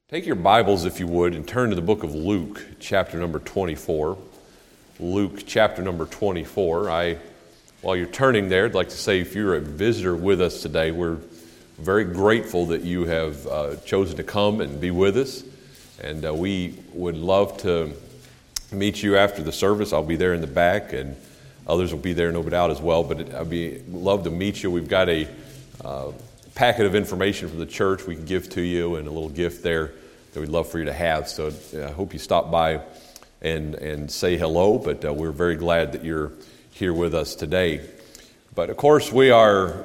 Take your Bibles, if you would, and turn to the book of Luke, chapter number 24. Luke, chapter number 24. While you're turning there, I'd like to say if you're a visitor with us today, we're very grateful that you have chosen to come and be with us. And we would love to meet you after the service. I'll be there in the back, and others will be there, no doubt, as well. But I'd love to meet you. We've got a packet of information from the church we can give to you, and a little gift there that we'd love for you to have. So I hope you stop by and say hello, but we're very glad that you're here with us today. But of course we are,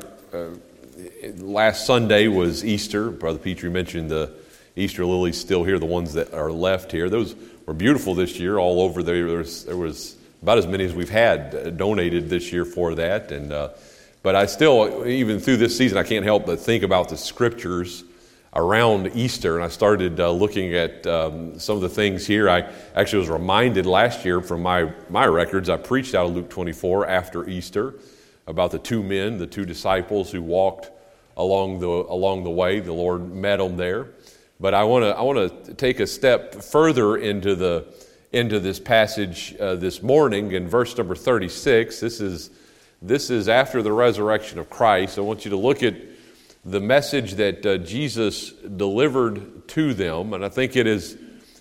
last Sunday was Easter. Brother Petrie mentioned the Easter lilies still here, the ones that are left here. Those were beautiful this year all over. There was about as many as we've had donated this year for that. But I still, even through this season, I can't help but think about the scriptures around Easter, and I started looking at some of the things here. I actually was reminded last year from my records, I preached out of Luke 24 after Easter about the two men, the two disciples who walked along the way. The Lord met them there. But I want to take a step further into this passage this morning in verse number 36. This is after the resurrection of Christ. I want you to look at the message that Jesus delivered to them, and I think it is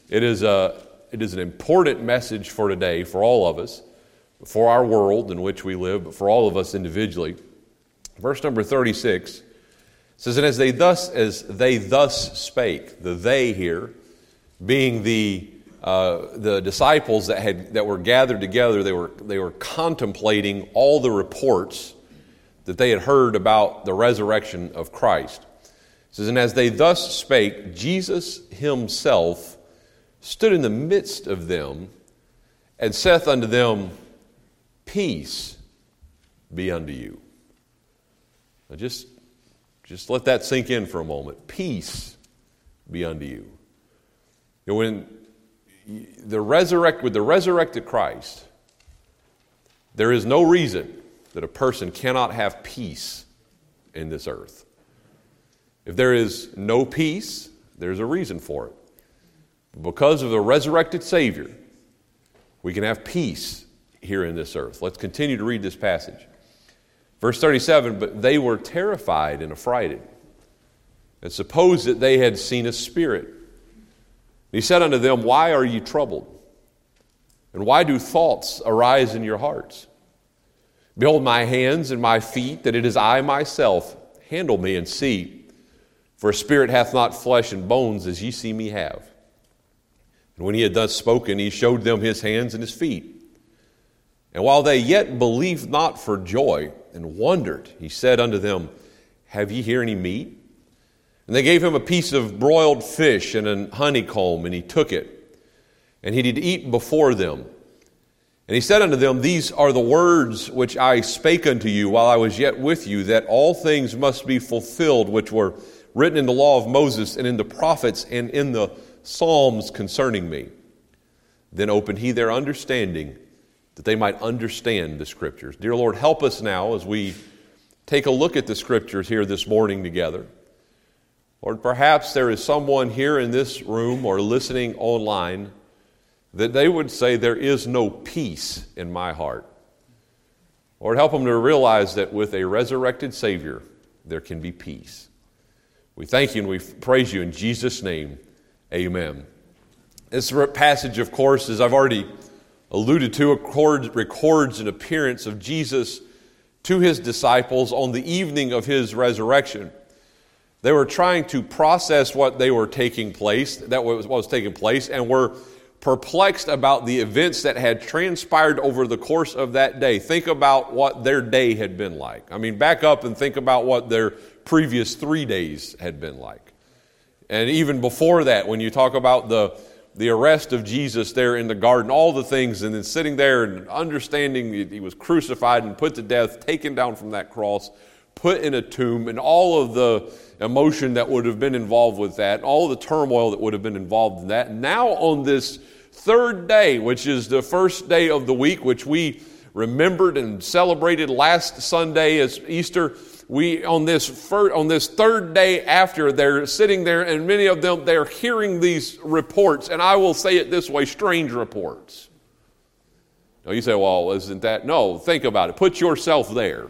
an important message for today, for all of us, for our world in which we live, but for all of us individually. Verse number 36 says, "And as they thus spake," the they here being the disciples that were gathered together, they were contemplating all the reports that they had heard about the resurrection of Christ. It says, "And as they thus spake, Jesus himself stood in the midst of them, and saith unto them, Peace be unto you." Now just let that sink in for a moment. Peace be unto you. When with the resurrected Christ, there is no reason that a person cannot have peace in this earth. If there is no peace, there's a reason for it. Because of the resurrected Savior, we can have peace here in this earth. Let's continue to read this passage. Verse 37, "But they were terrified and affrighted, and supposed that they had seen a spirit. He said unto them, Why are ye troubled? And why do thoughts arise in your hearts? Behold my hands and my feet, that it is I myself. Handle me and see. For a spirit hath not flesh and bones, as ye see me have. And when he had thus spoken, he showed them his hands and his feet. And while they yet believed not for joy, and wondered, he said unto them, Have ye here any meat? And they gave him a piece of broiled fish and an honeycomb, and he took it. And he did eat before them. And he said unto them, These are the words which I spake unto you while I was yet with you, that all things must be fulfilled which were written in the law of Moses and in the prophets and in the Psalms concerning me. Then opened he their understanding, that they might understand the Scriptures." Dear Lord, help us now as we take a look at the Scriptures here this morning together. Lord, perhaps there is someone here in this room or listening online that they would say, there is no peace in my heart. Lord, help them to realize that with a resurrected Savior, there can be peace. We thank you and we praise you in Jesus' name. Amen. This passage, of course, as I've already alluded to, records an appearance of Jesus to his disciples on the evening of his resurrection. They were trying to process what was taking place, and were perplexed about the events that had transpired over the course of that day. Think about what their day had been like. I mean, back up and think about what their previous 3 days had been like. And even before that, when you talk about the arrest of Jesus there in the garden, all the things, and then sitting there and understanding he was crucified and put to death, taken down from that cross, put in a tomb, and all of the emotion that would have been involved with that, all the turmoil that would have been involved in that. And now on this third day, which is the first day of the week, which we remembered and celebrated last Sunday as Easter, on this third day after, they're sitting there, and many of them, they're hearing these reports, and I will say it this way, strange reports. Now you say, well, isn't that? No, think about it. Put yourself there.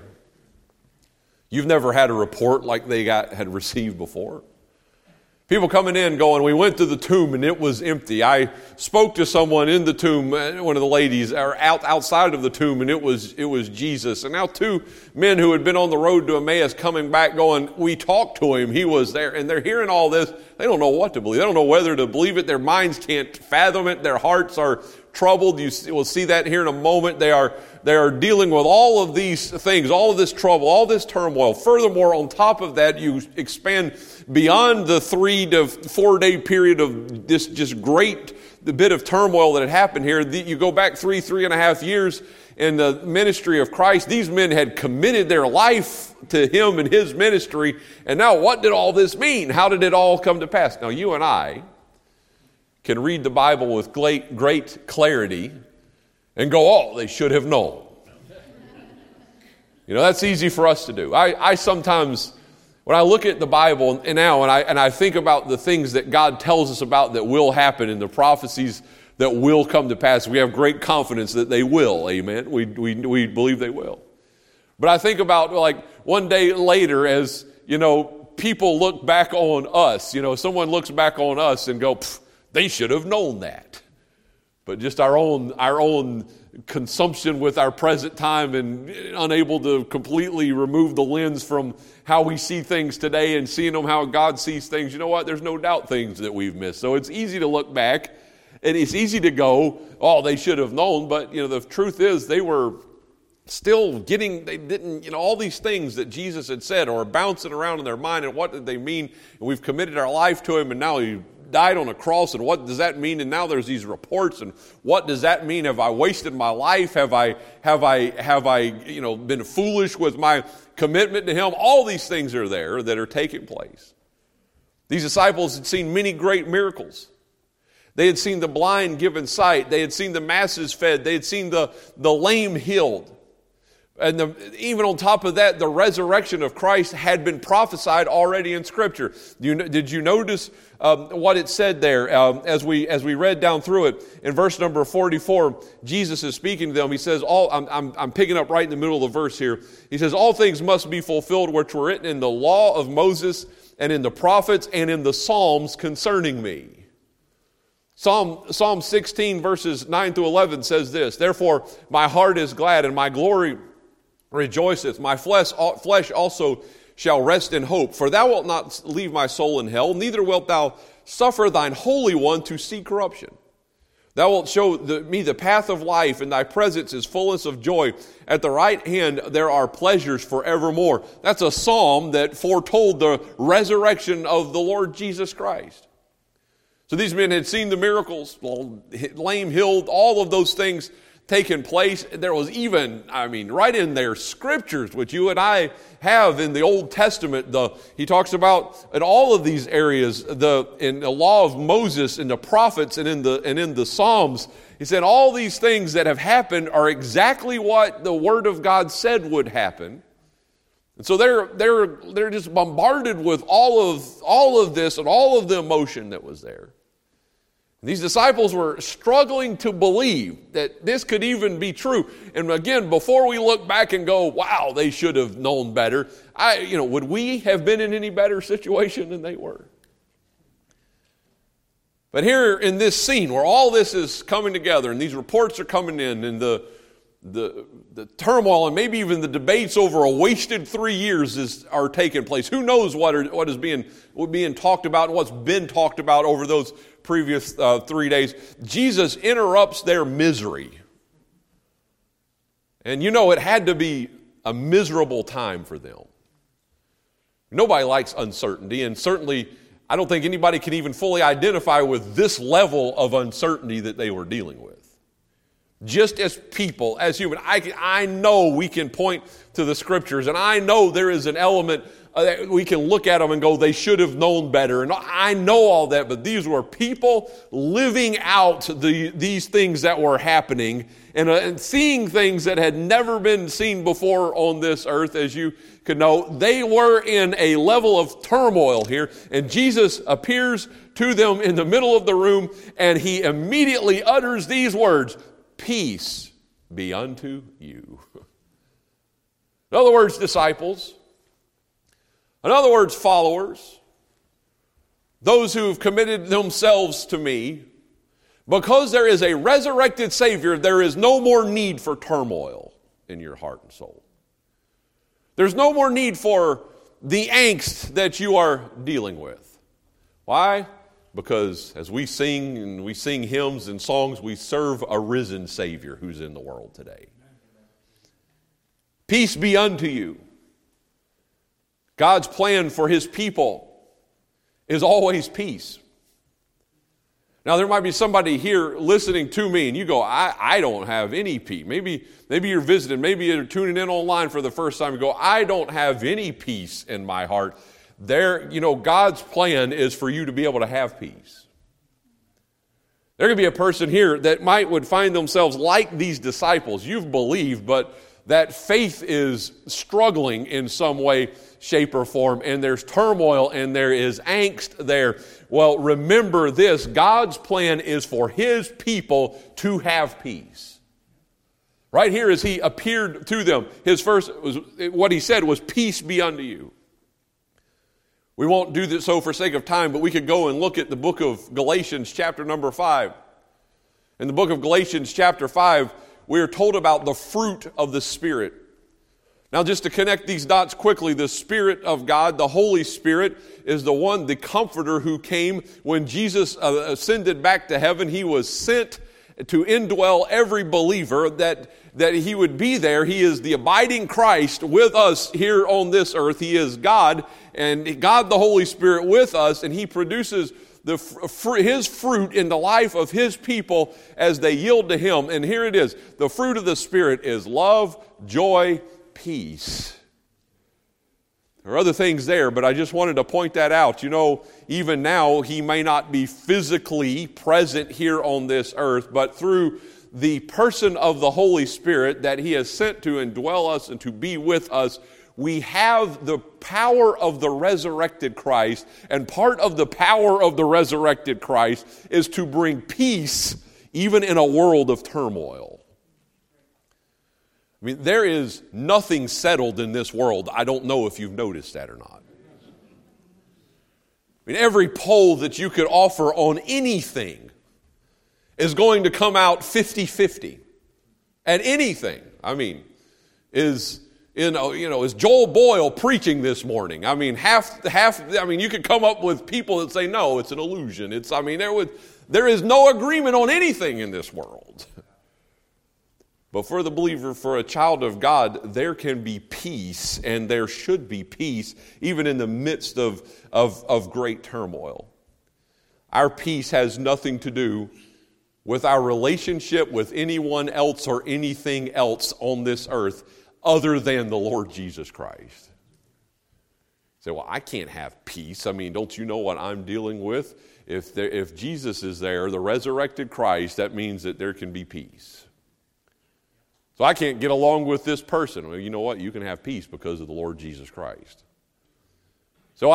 You've never had a report like they had received before. People coming in going, we went to the tomb and it was empty. I spoke to someone in the tomb, one of the ladies, or outside of the tomb, and it was Jesus. And now two men who had been on the road to Emmaus coming back going, we talked to him, he was there. And they're hearing all this. They don't know what to believe. They don't know whether to believe it. Their minds can't fathom it. Their hearts are troubled. You will see that here in a moment. They are dealing with all of these things, all of this trouble, all this turmoil. Furthermore, on top of that, you expand beyond the 3 to 4 day period of this just great bit of turmoil that had happened here. You go back 3.5 years in the ministry of Christ. These men had committed their life to Him and His ministry. And now what did all this mean? How did it all come to pass? Now you and I can read the Bible with great clarity and go, oh, they should have known. You know, that's easy for us to do. I sometimes, when I look at the Bible and I think about the things that God tells us about that will happen and the prophecies that will come to pass, we have great confidence that they will, amen? We believe they will. But I think about, like, one day later as, you know, people look back on us, you know, someone looks back on us and go, they should have known that. But just our own consumption with our present time and unable to completely remove the lens from how we see things today and seeing them how God sees things, you know what? There's no doubt things that we've missed. So it's easy to look back and it's easy to go, oh, they should have known. But, you know, the truth is they were still they didn't, you know, all these things that Jesus had said are bouncing around in their mind, and what did they mean? And we've committed our life to Him, and now He died on a cross, and what does that mean? And now there's these reports, and what does that mean? Have I wasted my life? Have I you know, been foolish with my commitment to Him? All these things are there that are taking place. These disciples had seen many great miracles. They had seen the blind given sight. They had seen the masses fed. They had seen the lame healed. And even on top of that, the resurrection of Christ had been prophesied already in Scripture. Did you notice what it said there as we read down through it? In verse number 44, Jesus is speaking to them. He says, I'm picking up right in the middle of the verse here. He says, all things must be fulfilled which were written in the law of Moses and in the prophets and in the Psalms concerning me. Psalm 16 verses 9 through 11 says this, therefore my heart is glad and my glory rejoiceth. My flesh also shall rest in hope. For thou wilt not leave my soul in hell, neither wilt thou suffer thine Holy One to see corruption. Thou wilt show me the path of life, in thy presence is fullness of joy. At the right hand there are pleasures forevermore. That's a psalm that foretold the resurrection of the Lord Jesus Christ. So these men had seen the miracles, lame healed, all of those things taken place. There was even, right in their scriptures, which you and I have in the Old Testament, he talks about in all of these areas, in the law of Moses, in the prophets, and in the Psalms, he said all these things that have happened are exactly what the Word of God said would happen. And so they're just bombarded with all of this and all of the emotion that was there. These disciples were struggling to believe that this could even be true. And again, before we look back and go, wow, they should have known better, would we have been in any better situation than they were? But here in this scene where all this is coming together and these reports are coming in and the turmoil and maybe even the debates over a wasted 3 years are taking place. Who knows what is being talked about and what's been talked about over those previous 3 days. Jesus interrupts their misery. And it had to be a miserable time for them. Nobody likes uncertainty, and certainly I don't think anybody can even fully identify with this level of uncertainty that they were dealing with. Just as people, as human, I know we can point to the Scriptures, and I know there is an element we can look at them and go, they should have known better. And I know all that, but these were people living out these things that were happening and seeing things that had never been seen before on this earth, as you could know. They were in a level of turmoil here, and Jesus appears to them in the middle of the room, and he immediately utters these words, "Peace be unto you." In other words, disciples. In other words, followers. Those who have committed themselves to me. Because there is a resurrected Savior, there is no more need for turmoil in your heart and soul. There's no more need for the angst that you are dealing with. Why? Because as we sing and we sing hymns and songs, we serve a risen Savior who's in the world today. Peace be unto you. God's plan for His people is always peace. Now, there might be somebody here listening to me and you go, I don't have any peace. Maybe you're visiting, maybe you're tuning in online for the first time. You go, I don't have any peace in my heart. God's plan is for you to be able to have peace. There could be a person here that would find themselves like these disciples. You've believed, but that faith is struggling in some way, shape, or form, and there's turmoil and there is angst there. Well, remember this, God's plan is for His people to have peace. Right here as He appeared to them, what He said was, "Peace be unto you." We won't do this so for sake of time, but we could go and look at the book of Galatians chapter number 5. In the book of Galatians chapter 5, we are told about the fruit of the Spirit. Now, just to connect these dots quickly, the Spirit of God, the Holy Spirit, is the one, the Comforter, who came when Jesus ascended back to heaven. He was sent to indwell every believer, that He would be there. He is the abiding Christ with us here on this earth. He is God, and God the Holy Spirit with us, and He produces His fruit in the life of His people as they yield to Him. And here it is. The fruit of the Spirit is love, joy, peace. There are other things there, but I just wanted to point that out. Even now, He may not be physically present here on this earth, but through the person of the Holy Spirit that He has sent to indwell us and to be with us, we have the power of the resurrected Christ, and part of the power of the resurrected Christ is to bring peace even in a world of turmoil. I mean, there is nothing settled in this world. I don't know if you've noticed that or not. I mean, every poll that you could offer on anything is going to come out 50-50. And anything, is Joel Boyle preaching this morning? I mean, you could come up with people that say, no, it's an illusion. There is no agreement on anything in this world. But for the believer, for a child of God, there can be peace, and there should be peace, even in the midst of great turmoil. Our peace has nothing to do with our relationship with anyone else or anything else on this earth other than the Lord Jesus Christ. You say, well, I can't have peace. Don't you know what I'm dealing with? If Jesus is there, the resurrected Christ, that means that there can be peace. So I can't get along with this person. Well, you know what? You can have peace because of the Lord Jesus Christ. So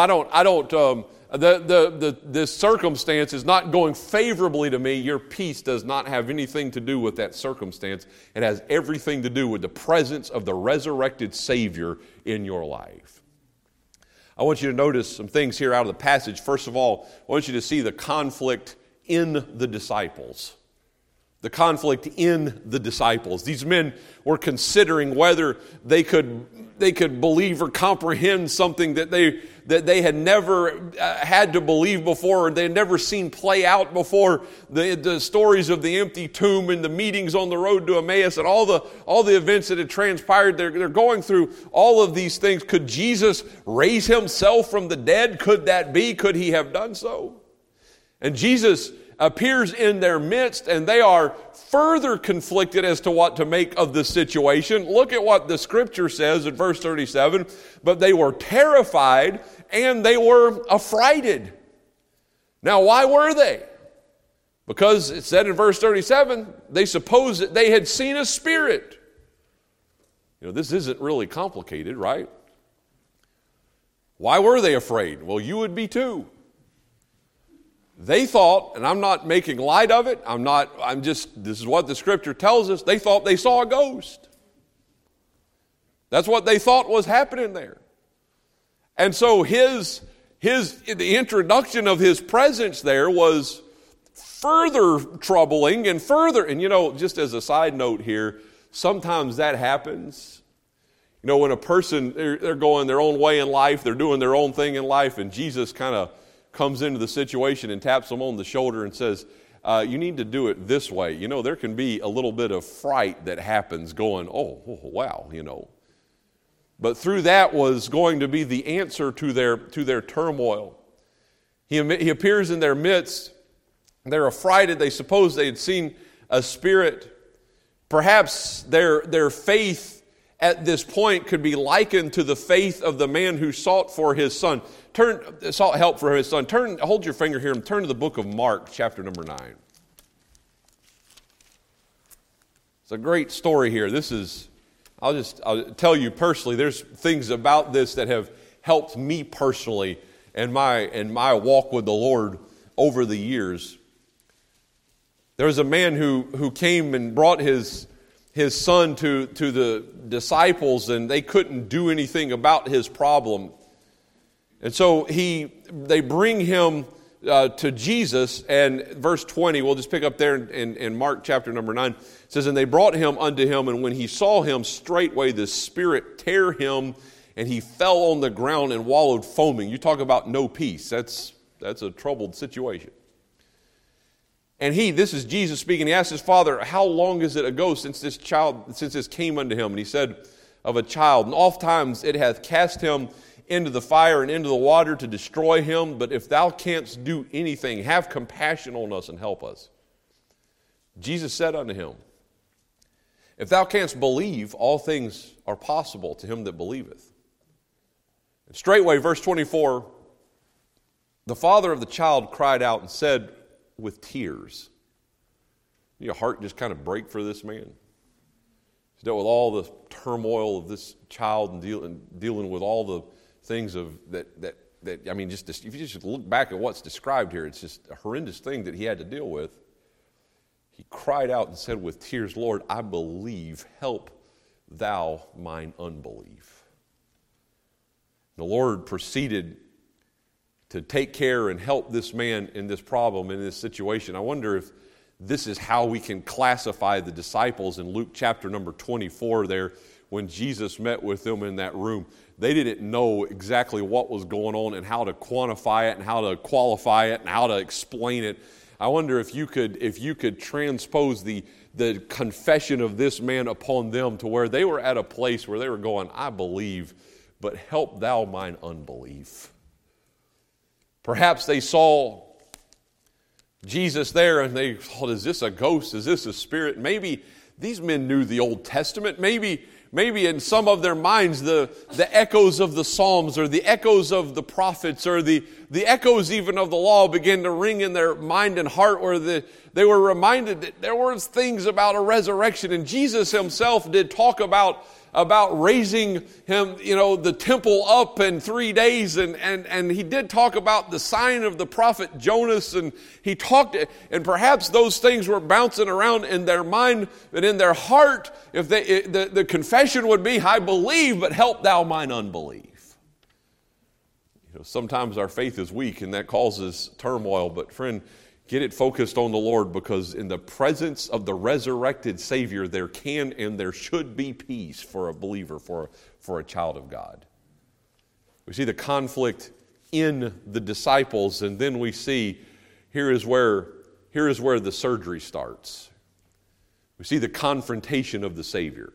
this circumstance is not going favorably to me. Your peace does not have anything to do with that circumstance. It has everything to do with the presence of the resurrected Savior in your life. I want you to notice some things here out of the passage. First of all, I want you to see the conflict in the disciples. The conflict in the disciples. These men were considering whether they could believe or comprehend something that they had never had to believe before, or they had never seen play out before. The stories of the empty tomb and the meetings on the road to Emmaus and all the events that had transpired. They're going through all of these things. Could Jesus raise Himself from the dead? Could that be? Could He have done so? And Jesus appears in their midst, and they are further conflicted as to what to make of the situation. Look at what the Scripture says in verse 37. But they were terrified and they were affrighted. Now, why were they? Because it said in verse 37, they supposed that they had seen a spirit. This isn't really complicated, right? Why were they afraid? Well, you would be too. They thought, and I'm not making light of it, this is what the Scripture tells us, they thought they saw a ghost. That's what they thought was happening there. And so the introduction of his presence there was further troubling and further, and just as a side note here, sometimes that happens. When a person, they're going their own way in life, they're doing their own thing in life, and Jesus kind of comes into the situation and taps them on the shoulder and says, you need to do it this way. There can be a little bit of fright that happens going, oh wow, But through that was going to be the answer to their turmoil. He appears in their midst. They're affrighted. They suppose they had seen a spirit. Perhaps their faith at this point could be likened to the faith of the man who sought for his son. Sought help for his son. Hold your finger here and turn to the book of Mark, chapter number 9. It's a great story here. I'll tell you personally, there's things about this that have helped me personally in my walk with the Lord over the years. There was a man who came and brought his son to the disciples, and they couldn't do anything about his problem. And so they bring him to Jesus, and verse 20, we'll just pick up there in Mark chapter number 9. It says, and they brought him unto him, and when he saw him, straightway the spirit tear him, and he fell on the ground and wallowed foaming. You talk about no peace. That's a troubled situation. And this is Jesus speaking, he asked his father, how long is it ago since this came unto him? And he said, of a child, and oftentimes it hath cast him into the fire and into the water to destroy him. But if thou canst do anything, have compassion on us and help us. Jesus said unto him, if thou canst believe, all things are possible to him that believeth. And straightway, verse 24, the father of the child cried out and said with tears, your heart just kind of break for this man. He's dealt with all the turmoil of this child and dealing with all the things if you just look back at what's described here, it's just a horrendous thing that he had to deal with. He cried out and said with tears, Lord, I believe, help thou mine unbelief. The Lord proceeded to take care and help this man in this problem, in this situation. I wonder if this is how we can classify the disciples in Luke chapter number 24 there, when Jesus met with them in that room. They didn't know exactly what was going on and how to quantify it and how to qualify it and how to explain it. I wonder if you could transpose the confession of this man upon them to where they were at a place where they were going, I believe, but help thou mine unbelief. Perhaps they saw Jesus there and they thought, is this a ghost? Is this a spirit? Maybe these men knew the Old Testament. Maybe in some of their minds the echoes of the Psalms or the echoes of the prophets or the echoes even of the law began to ring in their mind and heart, where they were reminded that there were things about a resurrection. And Jesus himself did talk about raising him, the temple up in 3 days. And he did talk about the sign of the prophet Jonas. And he talked, and perhaps those things were bouncing around in their mind and in their heart. If the confession would be, I believe, but help thou mine unbelief. Sometimes our faith is weak and that causes turmoil. But friend, get it focused on the Lord, because in the presence of the resurrected Savior, there can and there should be peace for a believer, for a child of God. We see the conflict in the disciples, and then we see here is where the surgery starts. We see the confrontation of the Savior.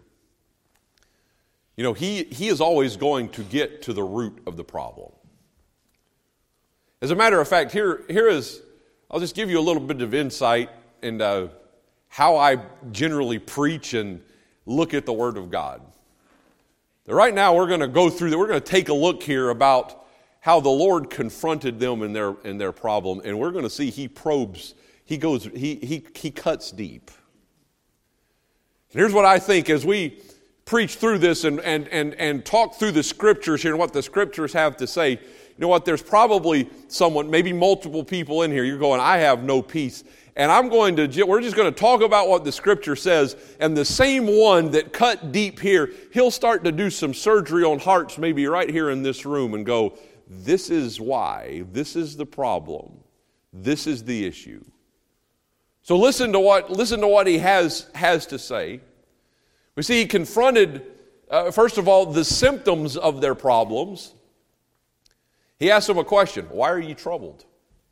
He is always going to get to the root of the problem. As a matter of fact, here is I'll just give you a little bit of insight into how I generally preach and look at the Word of God. Right now we're going to go through, we're going to take a look here about how the Lord confronted them in their problem, and we're going to see He probes, He cuts deep. And here's what I think as we preach through this and talk through the Scriptures here and what the Scriptures have to say. You know what, there's probably someone, maybe multiple people in here, you're going, I have no peace. And we're just going to talk about what the Scripture says, and the same one that cut deep here, he'll start to do some surgery on hearts maybe right here in this room and go, this is why, this is the problem, this is the issue. So listen to what he has to say. We see he confronted, first of all, the symptoms of their problems. He asked them a question, why are you troubled?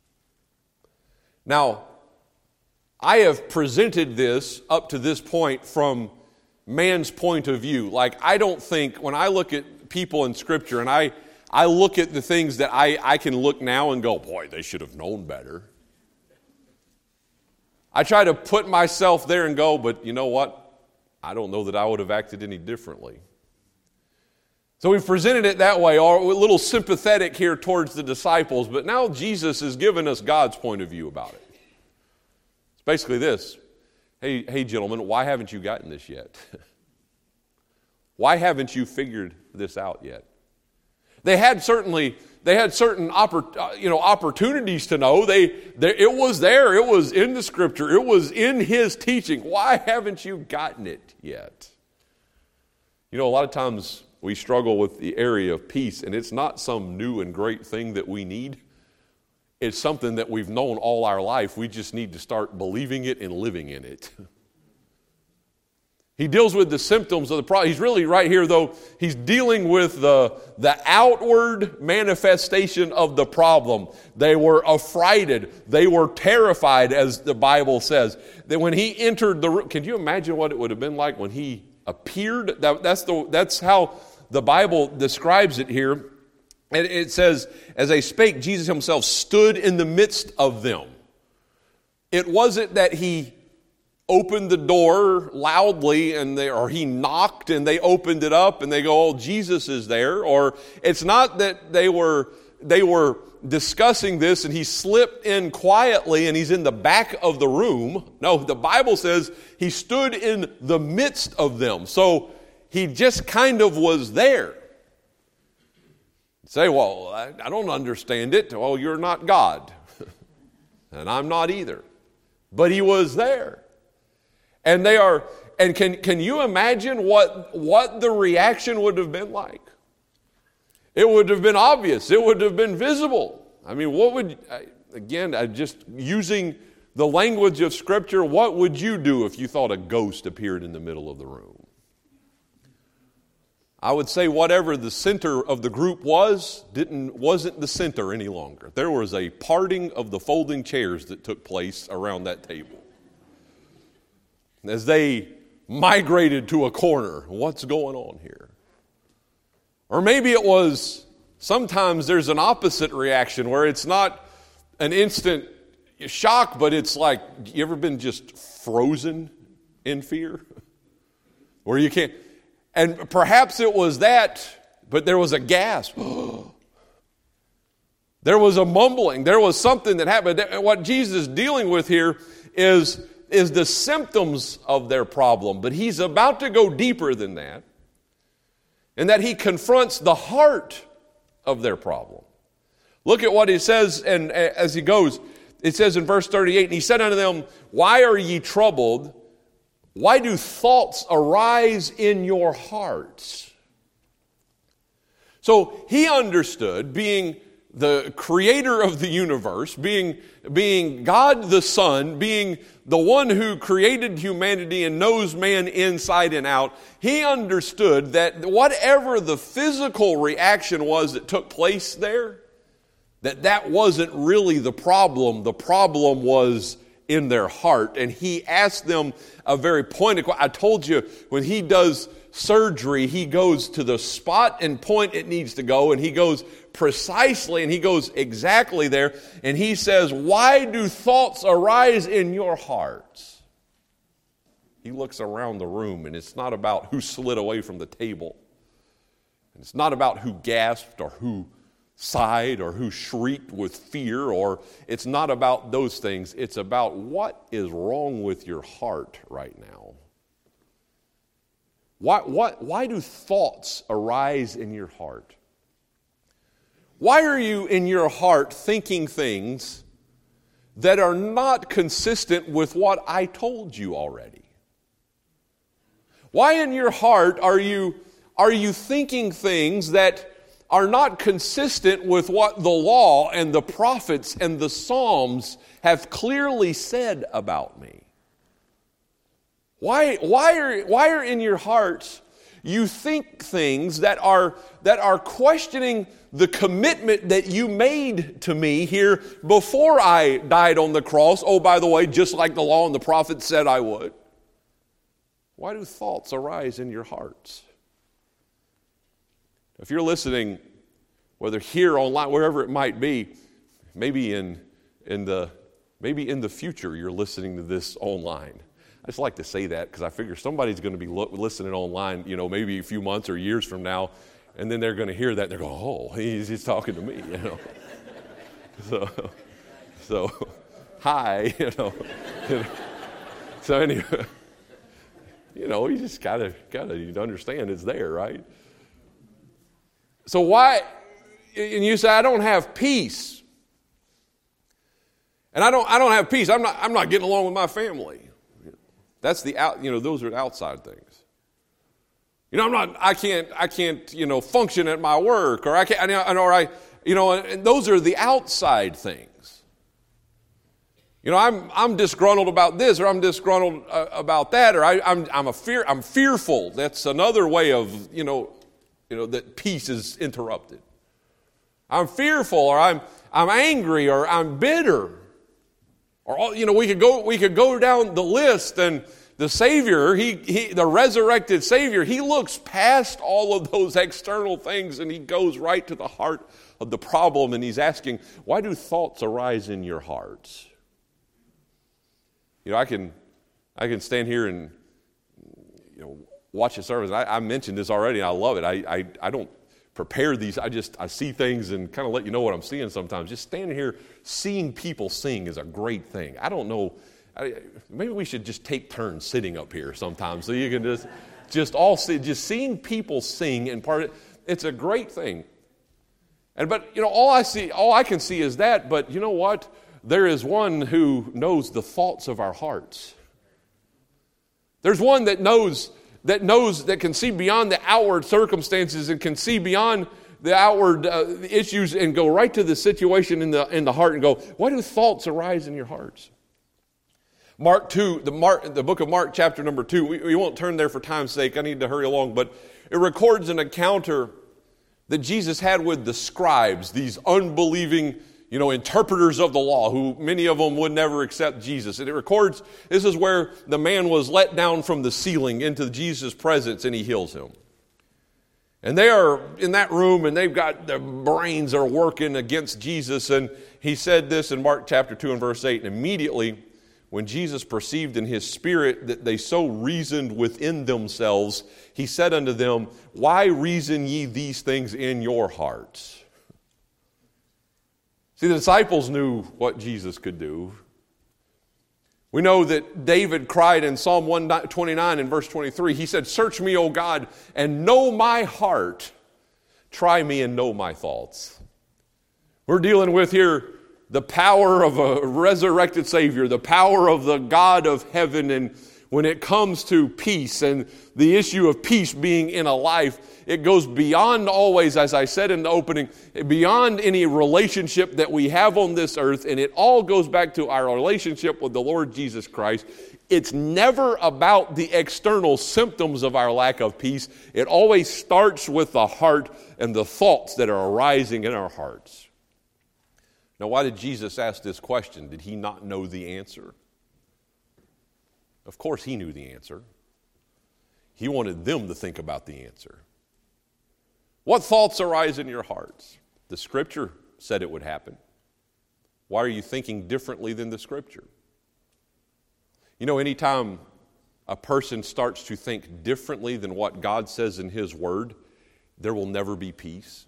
Now, I have presented this up to this point from man's point of view. Like, I don't think, when I look at people in Scripture and I look at the things that I can look now and go, boy, they should have known better. I try to put myself there and go, but you know what? I don't know that I would have acted any differently. So we've presented it that way, or a little sympathetic here towards the disciples, but now Jesus has given us God's point of view about it. It's basically this. Hey gentlemen, why haven't you gotten this yet? Why haven't you figured this out yet? They had certain opportunities to know. It was there. It was in the Scripture. It was in His teaching. Why haven't you gotten it yet? You know, a lot of times we struggle with the area of peace, and it's not some new and great thing that we need. It's something that we've known all our life. We just need to start believing it and living in it. He deals with the symptoms of the problem. He's really right here, though, he's dealing with the outward manifestation of the problem. They were affrighted. They were terrified, as the Bible says. That when he entered the room, can you imagine what it would have been like when he appeared? That's how the Bible describes it here. And it says, as they spake, Jesus himself stood in the midst of them. It wasn't that he opened the door loudly or he knocked and they opened it up and they go, oh, Jesus is there. Or it's not that they were discussing this and he slipped in quietly and he's in the back of the room. No, the Bible says he stood in the midst of them. So he just kind of was there. Say, well, I don't understand it. Well, you're not God. And I'm not either. But he was there. And can you imagine what the reaction would have been like? It would have been obvious. It would have been visible. I mean, just using the language of Scripture, what would you do if you thought a ghost appeared in the middle of the room? I would say whatever the center of the group wasn't the center any longer. There was a parting of the folding chairs that took place around that table. As they migrated to a corner, what's going on here? Or maybe it was, sometimes there's an opposite reaction where it's not an instant shock, but it's like, you ever been just frozen in fear? Where you can't, and perhaps it was that, but there was a gasp. There was a mumbling. There was something that happened. What Jesus is dealing with here is the symptoms of their problem. But he's about to go deeper than that. And that he confronts the heart of their problem. Look at what he says, and as he goes, it says in verse 38, and he said unto them, why are ye troubled? Why do thoughts arise in your hearts? So he understood, being the creator of the universe, being God the Son, being the one who created humanity and knows man inside and out, he understood that whatever the physical reaction was that took place there, that wasn't really the problem. The problem was in their heart. And he asked them a very pointed question. I told you, when he does surgery, he goes to the spot and point it needs to go, and he goes precisely, and he goes exactly there, and he says, why do thoughts arise in your hearts? He looks around the room, and it's not about who slid away from the table. And it's not about who gasped or who sighed or who shrieked with fear, or it's not about those things. It's about what is wrong with your heart right now. Why do thoughts arise in your heart? Why are you in your heart thinking things that are not consistent with what I told you already? Why in your heart are you thinking things that are not consistent with what the law and the prophets and the Psalms have clearly said about me? Why are in your hearts you think things that are questioning the commitment that you made to me here before I died on the cross? Oh, by the way, just like the law and the prophets said I would. Why do thoughts arise in your hearts? If you're listening, whether here, online, wherever it might be, maybe in the future you're listening to this online. I just like to say that because I figure somebody's going to be listening online, maybe a few months or years from now, and then they're going to hear that and they're going, oh, he's talking to me, So, hi, So anyway, you just gotta understand it's there, right? So why? And you say, I don't have peace, and I don't have peace. I'm not getting along with my family. That's those are outside things. I can't function at my work, or and those are the outside things. I'm disgruntled about this, or I'm disgruntled about that, or I'm fearful. That's another way of that peace is interrupted. I'm fearful, or I'm angry, or I'm bitter. Or we could go down the list, and the Savior, the resurrected Savior, he looks past all of those external things, and he goes right to the heart of the problem, and he's asking, why do thoughts arise in your hearts? I can stand here and watch a service. I mentioned this already, and I love it. I don't prepare these. I see things and kind of let you know what I'm seeing sometimes. Just standing here seeing people sing is a great thing. I don't know, maybe we should just take turns sitting up here sometimes so you can just seeing people sing and it's a great thing. But all I can see is that, but you know what? There is one who knows the thoughts of our hearts. There's one that can see beyond the outward circumstances and can see beyond the outward issues and go right to the situation in the heart and go, why do thoughts arise in your hearts? Mark 2, the book of Mark, chapter number 2. We won't turn there for time's sake. I need to hurry along, but it records an encounter that Jesus had with the scribes, these unbelieving interpreters of the law, who many of them would never accept Jesus. And it records, this is where the man was let down from the ceiling into Jesus' presence, and he heals him. And they are in that room, and they've got their brains are working against Jesus. And he said this in Mark chapter 2 and verse 8, and immediately when Jesus perceived in his spirit that they so reasoned within themselves, he said unto them, why reason ye these things in your hearts? See, the disciples knew what Jesus could do. We know that David cried in Psalm 129 and verse 23. He said, search me, O God, and know my heart. Try me and know my thoughts. We're dealing with here the power of a resurrected Savior, the power of the God of heaven. And when it comes to peace and the issue of peace being in a life, it goes beyond always, as I said in the opening, beyond any relationship that we have on this earth, and it all goes back to our relationship with the Lord Jesus Christ. It's never about the external symptoms of our lack of peace. It always starts with the heart and the thoughts that are arising in our hearts. Now, why did Jesus ask this question? Did he not know the answer? Of course he knew the answer. He wanted them to think about the answer. What thoughts arise in your hearts? The Scripture said it would happen. Why are you thinking differently than the Scripture? You know, anytime a person starts to think differently than what God says in His Word, there will never be peace.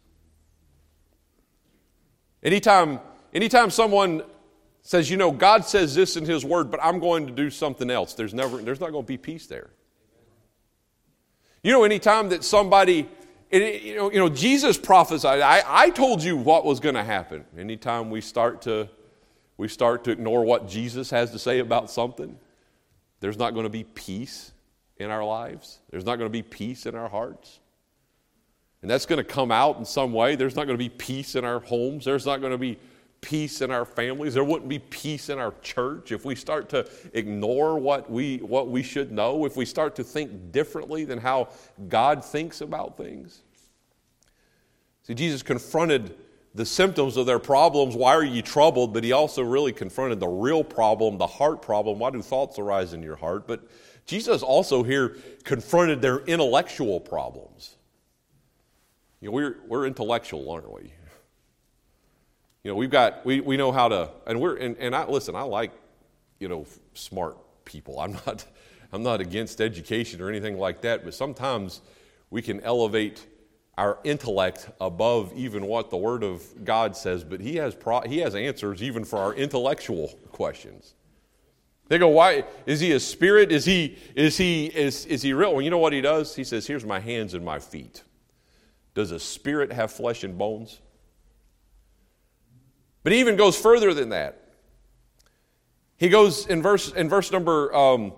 Anytime someone says, you know, God says this in His Word, but I'm going to do something else, there's not going to be peace there. You know, anytime that somebody, Jesus prophesied, I told you what was going to happen. Anytime we start to ignore what Jesus has to say about something, there's not going to be peace in our lives. There's not going to be peace in our hearts. And that's going to come out in some way. There's not going to be peace in our homes. There's not going to be peace in our families. There wouldn't be peace in our church if we start to ignore what we should know, if we start to think differently than how God thinks about things. See, Jesus confronted the symptoms of their problems. Why are you troubled? But He also really confronted the real problem, the heart problem. Why do thoughts arise in your heart? But Jesus also here confronted their intellectual problems. You know, we're intellectual, aren't we? You know, we know how to, I like, smart people. I'm not against education or anything like that, but sometimes we can elevate our intellect above even what the Word of God says, but He has answers even for our intellectual questions. They go, why is He a spirit? Is he real? Well, you know what He does? He says, here's my hands and my feet. Does a spirit have flesh and bones? But He even goes further than that. He goes in verse number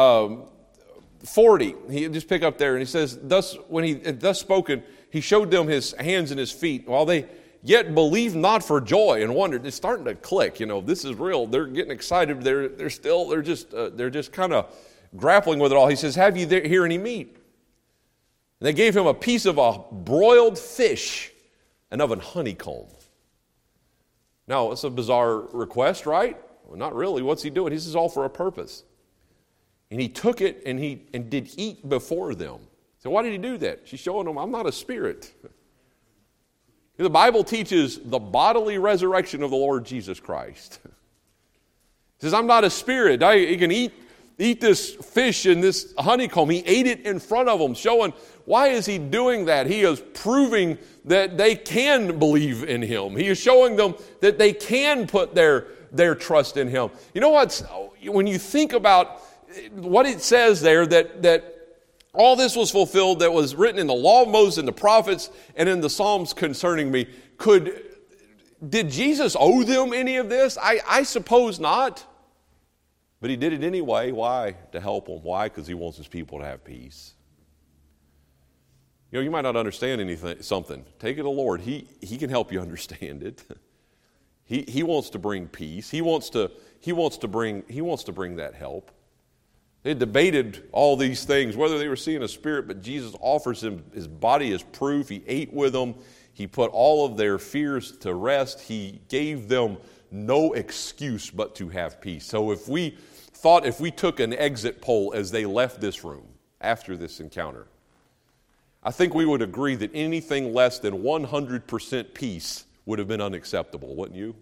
40. He just pick up there and he says, when he had thus spoken, He showed them His hands and His feet, while they yet believed not for joy and wondered. It's starting to click. You know, this is real. They're getting excited. They're just kind of grappling with it all. He says, "Have you here any meat?" And they gave Him a piece of a broiled fish and of an honeycomb. Now, it's a bizarre request, right? Well, not really. What's He doing? This is all for a purpose. And He took it and did eat before them. So why did He do that? She's showing them, I'm not a spirit. The Bible teaches the bodily resurrection of the Lord Jesus Christ. It says, I'm not a spirit. He can eat this fish and this honeycomb. He ate it in front of them, showing, why is He doing that? He is proving that they can believe in Him. He is showing them that they can put their trust in Him. You know what? When you think about what it says there, that all this was fulfilled that was written in the law of Moses and the prophets and in the Psalms concerning me, did Jesus owe them any of this? I suppose not. But He did it anyway. Why? To help them. Why? Because He wants His people to have peace. You know, you might not understand something. Take it to the Lord. He can help you understand it. He wants to bring peace. He wants to bring that help. They debated all these things, whether they were seeing a spirit, but Jesus offers them His body as proof. He ate with them. He put all of their fears to rest. He gave them no excuse but to have peace. So if we took an exit poll as they left this room after this encounter, I think we would agree that anything less than 100% peace would have been unacceptable, wouldn't you?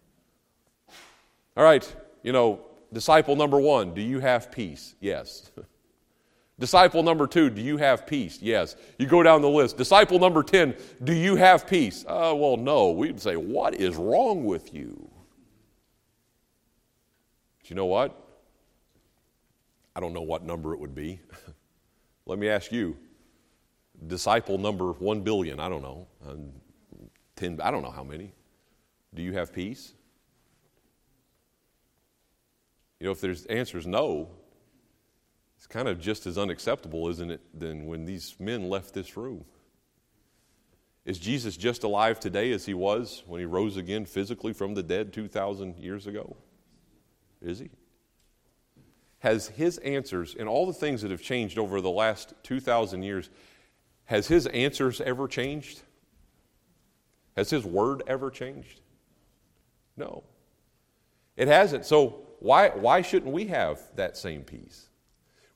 All right, disciple number 1, do you have peace? Yes. Disciple number 2, do you have peace? Yes. You go down the list. Disciple number 10, do you have peace? Well, no. We'd say, what is wrong with you? But you know what? I don't know what number it would be. Let me ask you. Disciple number 1 billion, I don't know. 10, I don't know how many. Do you have peace? If the answer is no, it's kind of just as unacceptable, isn't it, than when these men left this room. Is Jesus just alive today as He was when He rose again physically from the dead 2,000 years ago? Is He? Has His answers, and all the things that have changed over the last 2,000 years, has His answers ever changed? Has His word ever changed? No. It hasn't. So why shouldn't we have that same peace?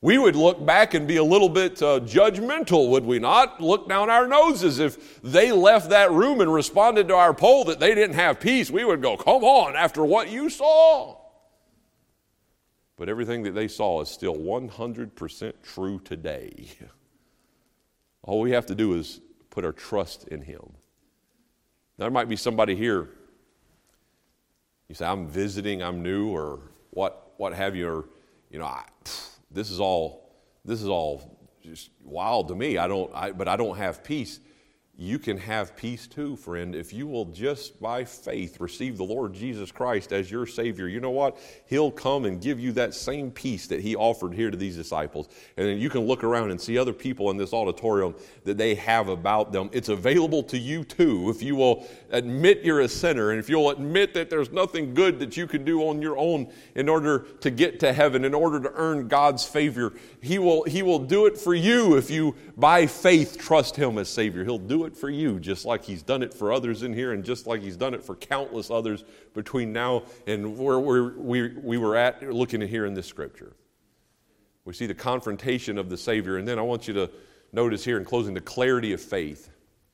we would look back and be a little bit judgmental, would we not? Look down our noses. If they left that room and responded to our poll that they didn't have peace, we would go, come on, after what you saw. But everything that they saw is still 100% true today. All we have to do is put our trust in Him. There might be somebody here, you say, I'm visiting, I'm new, or what have you, or, this is all just wild to me. But I don't have peace. You can have peace too, friend, if you will just by faith receive the Lord Jesus Christ as your Savior. You know what? He'll come and give you that same peace that He offered here to these disciples. And then you can look around and see other people in this auditorium that they have about them. It's available to you too if you will admit you're a sinner, and if you'll admit that there's nothing good that you can do on your own in order to get to heaven, in order to earn God's favor. He will do it for you if you by faith trust Him as Savior. He'll do it for you just like He's done it for others in here, and just like He's done it for countless others between now and where we were at looking at here in this scripture. We see the confrontation of the Savior, and then I want you to notice here in closing the clarity of faith.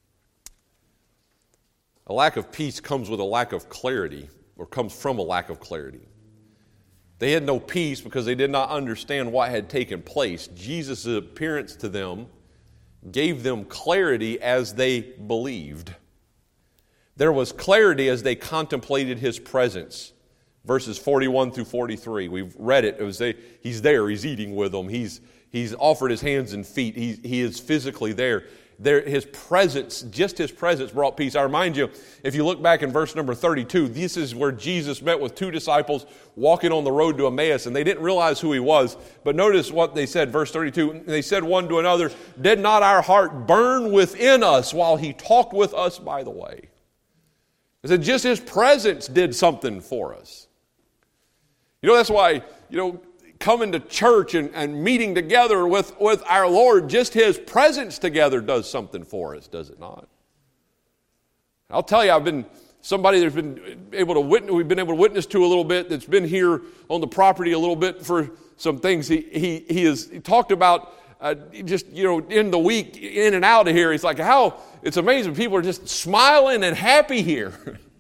A lack of peace comes with a lack of clarity, or comes from a lack of clarity. They had no peace because they did not understand what had taken place. Jesus' appearance to them gave them clarity as they believed. There was clarity as they contemplated His presence. Verses 41 through 43. We've read it. He's there. He's eating with them. He's offered His hands and feet. He is physically there. His presence, just His presence brought peace. I remind you, if you look back in verse number 32, this is where Jesus met with two disciples walking on the road to Emmaus, and they didn't realize who He was. But notice what they said, verse 32. They said one to another, "Did not our heart burn within us while He talked with us by the way?" They said just His presence did something for us. That's why, coming to church and meeting together with our Lord, just His presence together does something for us, does it not? I'll tell you, I've been somebody that's been able to witness, we've been able to witness to a little bit, that's been here on the property a little bit for some things. He talked about just, in the week, in and out of here. He's like, how it's amazing. People are just smiling and happy here.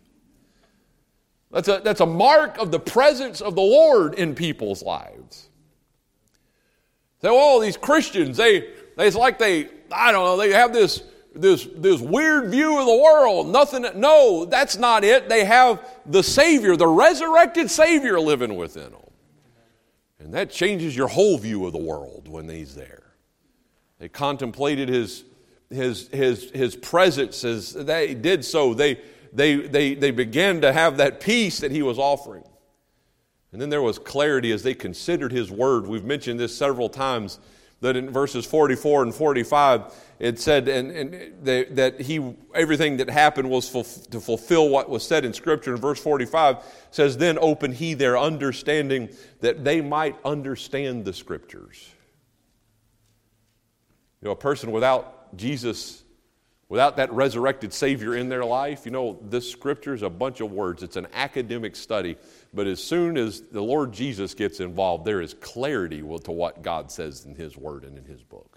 That's a mark of the presence of the Lord in people's lives. So, these Christians, it's like they have this weird view of the world. No, that's not it. They have the Savior, the resurrected Savior living within them. And that changes your whole view of the world when He's there. They contemplated His presence as they did so. They began to have that peace that He was offering. And then there was clarity as they considered His word. We've mentioned this several times, that in verses 44 and 45, it said that everything that happened was to fulfill what was said in Scripture. And verse 45 says, "Then opened He their understanding that they might understand the Scriptures." A person without Jesus, without that resurrected Savior in their life, this Scripture is a bunch of words. It's an academic study. But as soon as the Lord Jesus gets involved, there is clarity to what God says in His Word and in His book.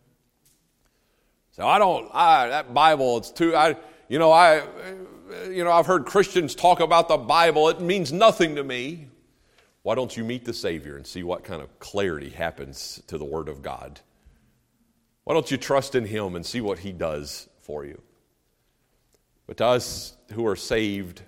So that Bible, it's too, I've heard Christians talk about the Bible. It means nothing to me. Why don't you meet the Savior and see what kind of clarity happens to the Word of God? Why don't you trust in Him and see what He does for you? But to us who are saved,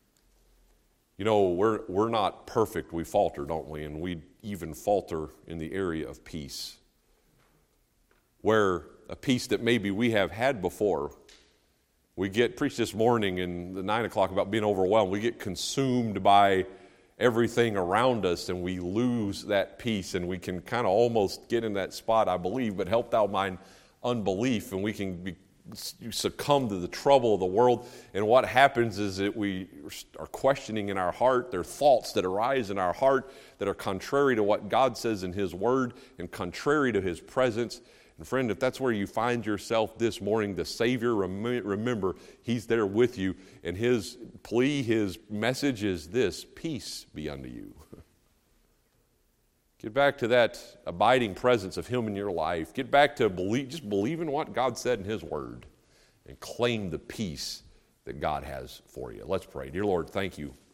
we're not perfect. We falter, don't we? And we even falter in the area of peace, where a peace that maybe we have had before. We get preached this morning in the 9 o'clock about being overwhelmed. We get consumed by everything around us, and we lose that peace, and we can kind of almost get in that spot, I believe, but help thou mine unbelief, and we can succumb to the trouble of the world. And what happens is that we are questioning in our heart. There are thoughts that arise in our heart that are contrary to what God says in His Word and contrary to His presence. And friend, if that's where you find yourself this morning, the Savior, remember, He's there with you. And His plea, His message is this: peace be unto you. Get back to that abiding presence of Him in your life. Get back to just believe in what God said in His Word and claim the peace that God has for you. Let's pray. Dear Lord, thank you